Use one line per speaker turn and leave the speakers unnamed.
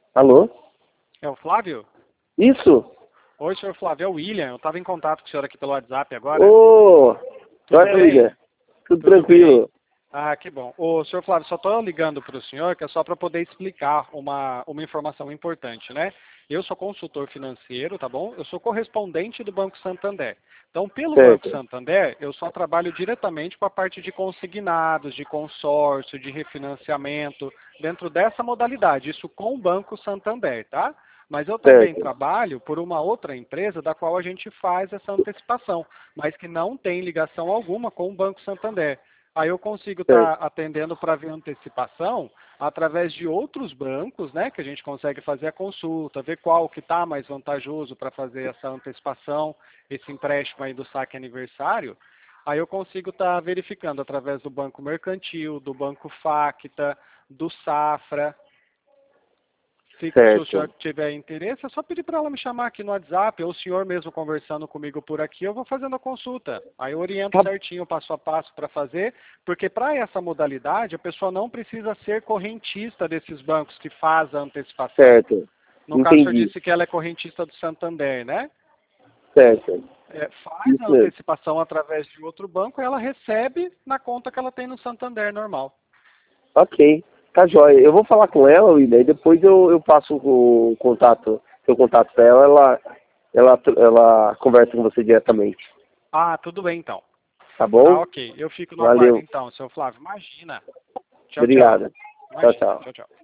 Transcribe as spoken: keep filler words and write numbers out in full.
Alô?
É o Flávio?
Isso?
Oi, senhor Flávio, é o William. Eu estava em contato com o senhor aqui pelo WhatsApp agora.
Ô,
Tudo
olha,
bem?
William. Tudo,
Tudo
tranquilo.
bem? Ah, que bom. Ô, senhor Flávio, só estou ligando para o senhor que é só para poder explicar uma, uma informação importante, né? Eu sou consultor financeiro, tá bom? Eu sou correspondente do Banco Santander. Então, pelo Banco
Certo.
Santander, eu só trabalho diretamente com a parte de consignados, de consórcio, de refinanciamento, dentro dessa modalidade, isso com o Banco Santander, tá? Mas eu também
Certo.
trabalho por uma outra empresa da qual a gente faz essa antecipação, mas que não tem ligação alguma com o Banco Santander. Aí eu consigo estar
Certo.
atendendo para ver antecipação através de outros bancos, né, que a gente consegue fazer a consulta, ver qual que está mais vantajoso para fazer essa antecipação, esse empréstimo aí do saque aniversário. Aí eu consigo estar verificando através do Banco Mercantil, do Banco Facta, do Safra. Se, se o senhor
Certo.
tiver interesse, é só pedir para ela me chamar aqui no WhatsApp, ou o senhor mesmo conversando comigo por aqui, eu vou fazendo a consulta. Aí eu oriento
Tá
certinho, passo a passo para fazer, porque para essa modalidade, a pessoa não precisa ser correntista desses bancos que faz a antecipação.
certo.
No caso, o senhor
Entendi.
disse que ela é correntista do Santander, né?
Certo.
É, faz a
Isso mesmo.
antecipação através de outro banco e ela recebe na conta que ela tem no Santander normal.
Ok. Tá jóia. Eu vou falar com ela, William, e depois eu, eu passo o contato, seu contato para ela, ela, ela, ela conversa com você diretamente.
Ah, tudo bem então.
Tá
Tá
bom?
ok. Eu fico no aguardo
Valeu.
então, seu Flávio. Imagina. Tchau, tchau.
Obrigado. Tchau,
Imagina.
tchau.
Tchau, tchau.